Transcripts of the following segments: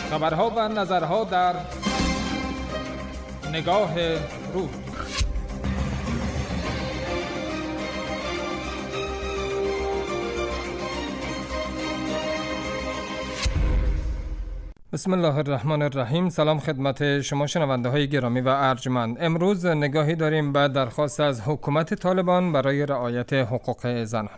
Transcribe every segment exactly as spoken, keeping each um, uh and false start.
خبرها و نظرها در نگاه روز. بسم الله الرحمن الرحیم. سلام خدمت شما شنونده های گرامی و ارجمند. امروز نگاهی داریم به درخواست از حکومت طالبان برای رعایت حقوق زنان.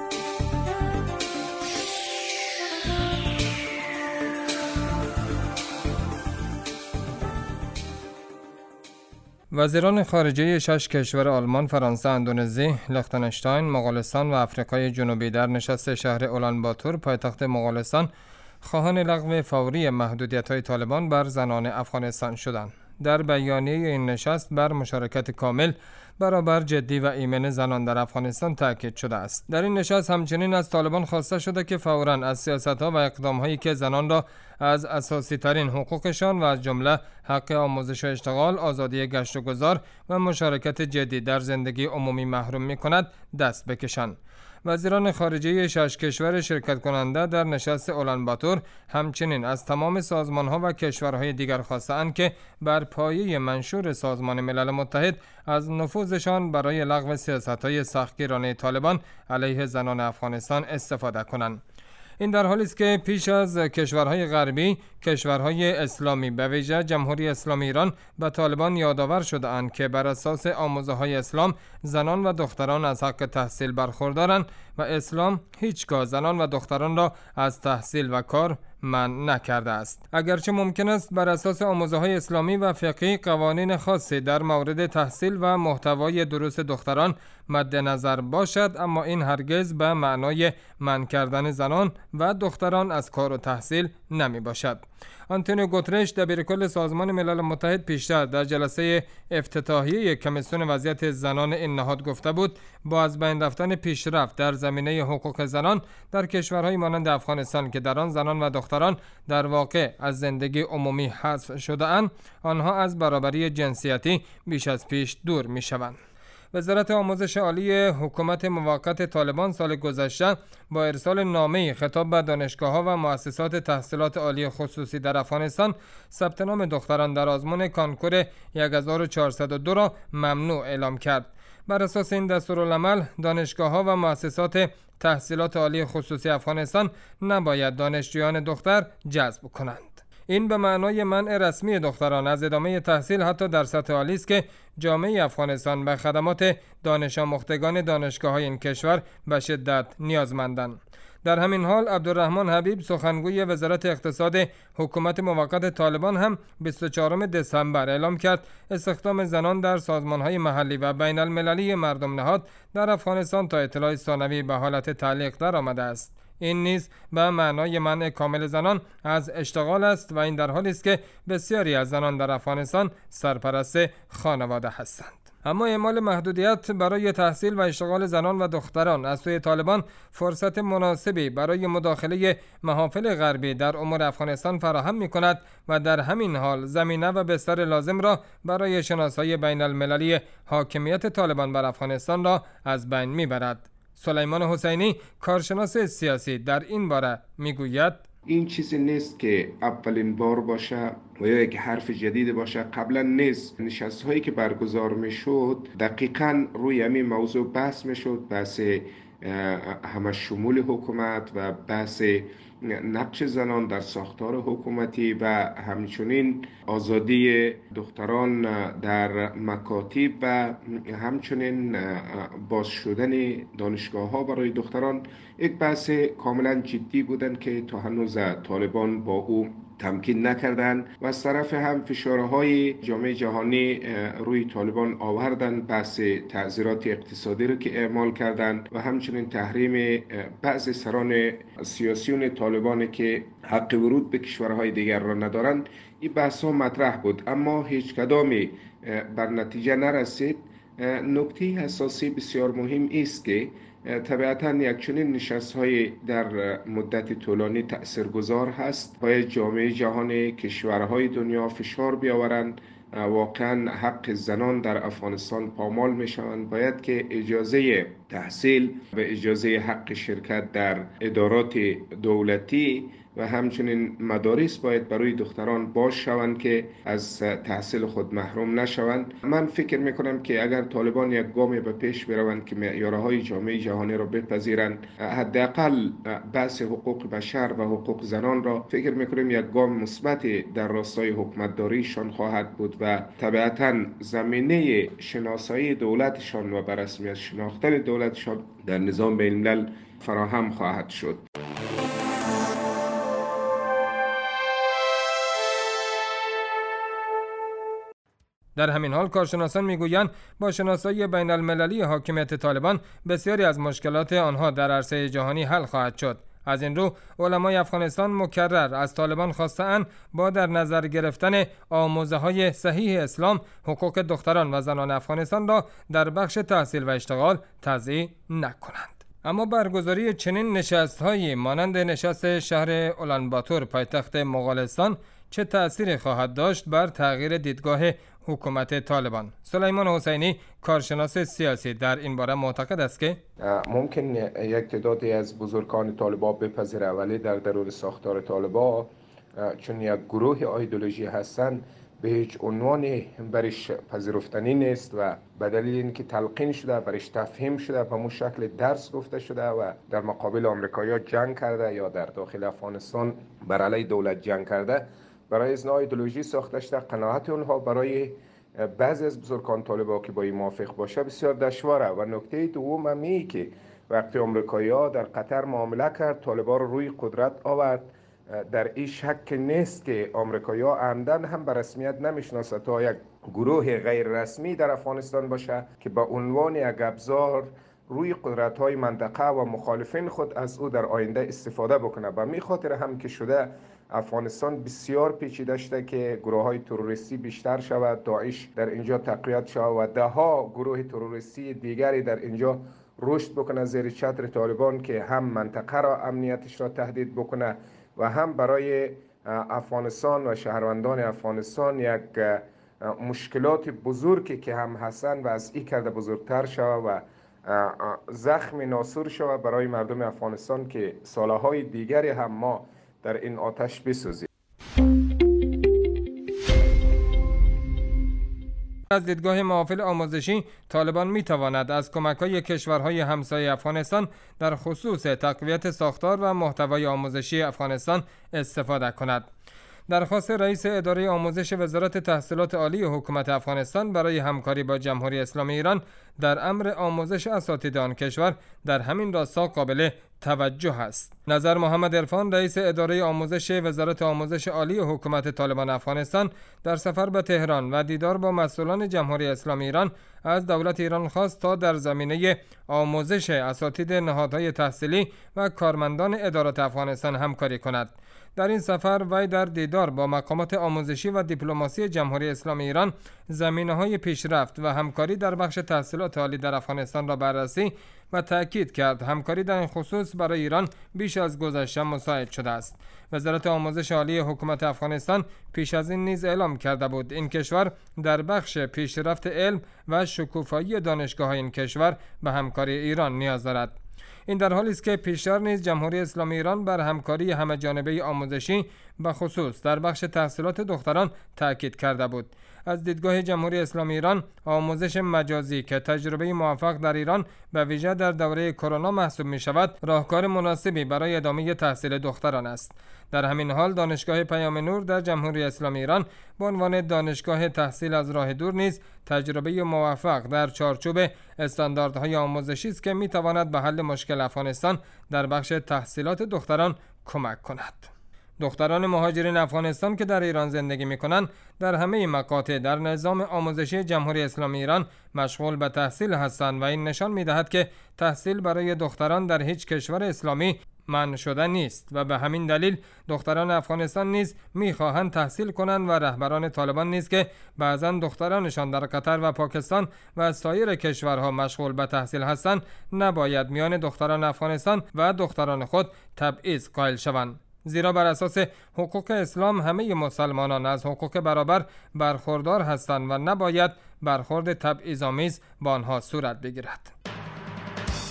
وزیران خارجه شش کشور آلمان، فرانسه، اندونزی، لختنشتاین، مغولستان و آفریقای جنوبی در نشست شهر اولانباتور پایتخت مغولستان خواهان لغو فوری محدودیت‌های طالبان بر زنان افغانستان شدند. در بیانیه این نشست بر مشارکت کامل، برابر، جدی و ایمن زنان در افغانستان تاکید شده است. در این نشست همچنین از طالبان خواسته شده که فوراً از سیاست‌ها و اقدام‌هایی که زنان را از اساسی ترین حقوقشان و از جمله حق آموزش و اشتغال، آزادی گشت و گذار و مشارکت جدی در زندگی عمومی محروم می‌کند دست بکشند. وزیران خارجه شش کشور شرکت کننده در نشست اولانباتور همچنین از تمام سازمان‌ها و کشورهای دیگر خواستند که بر پایه منشور سازمان ملل متحد از نفوذشان برای لغو سیاست‌های سختگیرانه طالبان علیه زنان افغانستان استفاده کنند. این در حالی است که پیش از کشورهای غربی، کشورهای اسلامی به ویژه جمهوری اسلامی ایران به طالبان یادآور شده‌اند که بر اساس آموزه‌های اسلام زنان و دختران از حق تحصیل برخوردارند و اسلام هیچگاه زنان و دختران را از تحصیل و کار منع نکرده است. اگرچه ممکن است بر اساس آموزه‌های اسلامی و فقهی قوانین خاصی در مورد تحصیل و محتوای دروس دختران مد نظر باشد، اما این هرگز به معنای منع کردن زنان و دختران از کار و تحصیل نمی باشد. آنتونیو گوترش، دبیرکل سازمان ملل متحد، پیشتر در جلسه افتتاحیه کمیسیون وضعیت زنان این نهاد گفته بود با از بین رفتن پیشرفت در زمینه حقوق زنان در کشورهای مانند افغانستان که در آن زنان و دختران در واقع از زندگی عمومی حذف شده اند، آنها از برابری جنسیتی بیش از پیش دور می شوند. وزارت آموزش عالی حکومت موقت طالبان سال گذشته با ارسال نامه‌ای خطاب به دانشگاه‌ها و مؤسسات تحصیلات عالی خصوصی در افغانستان ثبت نام دختران در آزمون کانکور هزار و چهارصد و دو را ممنوع اعلام کرد. بر اساس این دستورالعمل دانشگاه‌ها و مؤسسات تحصیلات عالی خصوصی افغانستان نباید دانشجویان دختر جذب کنند. این به معنای منع رسمی دختران از ادامه تحصیل حتی در سطح عالی است که جامعه افغانستان به خدمات دانش آموختگان دانشگاه‌های این کشور به شدت نیازمندند. در همین حال عبدالرحمن حبیب، سخنگوی وزارت اقتصاد حکومت موقت طالبان، هم بیست و چهارم دسامبر اعلام کرد استخدام زنان در سازمان‌های محلی و بین المللی مردم نهاد در افغانستان تا اطلاع ثانوی به حالت تعلیق در آمده است. این نیز به معنای منع کامل زنان از اشتغال است و این در حالی است که بسیاری از زنان در افغانستان سرپرست خانواده هستند. اما اعمال محدودیت برای تحصیل و اشتغال زنان و دختران از سوی طالبان فرصت مناسبی برای مداخله محافل غربی در امور افغانستان فراهم می کند و در همین حال زمینه و بستر لازم را برای شناسایی بین المللی حاکمیت طالبان بر افغانستان را از بین می برد. سلیمان حسینی، کارشناس سیاسی، در این باره میگوید این چیزی نیست که اولین بار باشه و یا یک حرف جدید باشه. قبلا نیست نشست هایی که برگزار میشد دقیقاً روی همین موضوع بحث میشد، بحث همه شمول حکومت و بحث نقش زنان در ساختار حکومتی و همچنین آزادی دختران در مکاتب و همچنین باز شدن دانشگاه ها برای دختران یک بحث کاملا جدی بودند که تا هنوز طالبان با او تمکین نکردند و از طرف هم فشارهای جامعه جهانی روی طالبان آوردند، بحث تعزیرات اقتصادی رو که اعمال کردند و همچنین تحریم بعض سران سیاسیون طالبان که حق ورود به کشورهای دیگر را ندارند. این بحث ها مطرح بود اما هیچ کدامی بر نتیجه نرسید. نکته اساسی بسیار مهم است که طبیعتاً یک چنین نشست‌های در مدت طولانی تأثیرگذار هست. باید جامعه جهانی، کشورهای دنیا فشار بیاورند واقعاً حق زنان در افغانستان پامال میشوند. باید که اجازه تحصیل و اجازه حق شرکت در ادارات دولتی و همچنین مدارس باید برای دختران باز شوند که از تحصیل خود محروم نشوند. من فکر میکنم که اگر طالبان یک گامی به پیش بروند که معیارهای جامعه جهانی را بپذیرند، حداقل بحث حقوق بشر و حقوق زنان را فکر میکنم یک گام مثبت در راستای حکومتداریشان خواهد بود و طبیعتاً زمینه شناسایی دولتشان و بر رسمیت شناختن دولتشان در نظام بین الملل فراهم خواهد شد. در همین حال کارشناسان میگویند با شناسایی بین المللی حاکمیت طالبان بسیاری از مشکلات آنها در عرصه جهانی حل خواهد شد. از این رو علمای افغانستان مکرر از طالبان خواسته‌اند با در نظر گرفتن آموزه‌های صحیح اسلام حقوق دختران و زنان افغانستان را در بخش تحصیل و اشتغال تضییع نکنند. اما برگزاری چنین نشست‌هایی مانند نشست شهر اولانباتور پایتخت مغولستان چه تأثیری خواهد داشت بر تغییر دیدگاه حکومت طالبان؟ سلیمان حسینی کارشناس سیاسی در این باره معتقد است که ممکن یک تعدادی از بزرگان طالبان بپذیره، ولی در درون ساختار طالبان چون یک گروه ایدئولوژی هستند به هیچ عنوانی برش پذیرفتنی نیست و به دلیل اینکه تلقین شده، برش تفهیم شده، به مو شکل درس گفته شده و در مقابل آمریکایی‌ها جنگ کرده یا در داخل افغانستان بر علیه دولت جنگ کرده، برای از نوع ایدئولوژی ساخته شده. قناعت اونها برای بعضی از بزرگان طالبان که با این موافق باشه بسیار دشواره. و نکته دوم همی که وقتی آمریکایی‌ها در قطر معامله کرد، طالبان رو روی قدرت آورد، در این شک نیست که آمریکایی‌ها عمدن هم به رسمیت نمیشناسه تا یک گروه غیر رسمی در افغانستان باشه که با عنوان یک ابزار روی قدرت‌های منطقه و مخالفین خود از او در آینده استفاده بکنه. به می خاطر هم که شده افغانستان بسیار پیچیده شده که گروه‌های تروریستی بیشتر شود، داعش در اینجا تقویت شود و ده ها گروه تروریستی دیگری در اینجا رشد بکنه زیر چتر طالبان که هم منطقه را امنیتش را تهدید بکنه و هم برای افغانستان و شهروندان افغانستان یک مشکلات بزرگی که هم هستن و از این کرده بزرگتر شود و زخم ناسور شود برای مردم افغانستان که سالهای دیگری هم ما در این آتش بسوزیم. از دیدگاه محافل آموزشی، طالبان می تواند از کمک‌های کشورهای همسایه افغانستان در خصوص تقویت ساختار و محتوای آموزشی افغانستان استفاده کند. درخواست رئیس اداره آموزش وزارت تحصیلات عالی حکومت افغانستان برای همکاری با جمهوری اسلامی ایران در امر آموزش اساتید آن کشور در همین راستا قابل توجه است. نظر محمد عرفان رئیس اداره آموزش وزارت آموزش عالی حکومت طالبان افغانستان در سفر به تهران و دیدار با مسئولان جمهوری اسلامی ایران از دولت ایران خواست تا در زمینه آموزش اساتید نهادهای تحصیلی و کارمندان ادارات افغانستان همکاری کند. در این سفر وی در دیدار با مقامات آموزشی و دیپلماسی جمهوری اسلامی ایران زمینه‌های پیشرفت و همکاری در بخش تحصیلات عالی در افغانستان را بررسی و تأکید کرد همکاری در این خصوص برای ایران بیش از گذشته مساعد شده است. وزارت آموزش عالی حکومت افغانستان پیش از این نیز اعلام کرده بود این کشور در بخش پیشرفت علم و شکوفایی دانشگاه‌های این کشور به همکاری ایران نیاز دارد. این در حالی است که پیشتر نیز جمهوری اسلامی ایران بر همکاری همه‌جانبه آموزشی به خصوص در بخش تحصیلات دختران تأکید کرده بود. از دیدگاه جمهوری اسلامی ایران آموزش مجازی که تجربه موفق در ایران به ویژه در دوره کرونا محسوب می شود راهکار مناسبی برای ادامه تحصیل دختران است. در همین حال دانشگاه پیام نور در جمهوری اسلامی ایران به عنوان دانشگاه تحصیل از راه دور نیز تجربه موفق در چارچوب استانداردهای آموزشی است که می تواند به حل مشکل افغانستان در بخش تحصیلات دختران کمک کند. دختران مهاجرین افغانستان که در ایران زندگی می‌کنند در همه مقاطع در نظام آموزشی جمهوری اسلامی ایران مشغول به تحصیل هستند و این نشان می‌دهد که تحصیل برای دختران در هیچ کشور اسلامی منع شده نیست و به همین دلیل دختران افغانستان نیز می‌خواهند تحصیل کنند و رهبران طالبان نیز که بعضاً دخترانشان در قطر و پاکستان و سایر کشورها مشغول به تحصیل هستند نباید میان دختران افغانستان و دختران خود تبعیض قائل شوند. زیرا بر اساس حقوق اسلام همه مسلمانان از حقوق برابر برخوردار هستند و نباید برخورد تبعیض‌آمیز با آنها صورت بگیرد.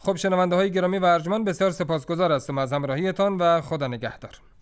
خب شنونده های گرامی و ارجمند، بسیار سپاسگزار هستم از همراهیتان و خدا نگهدار.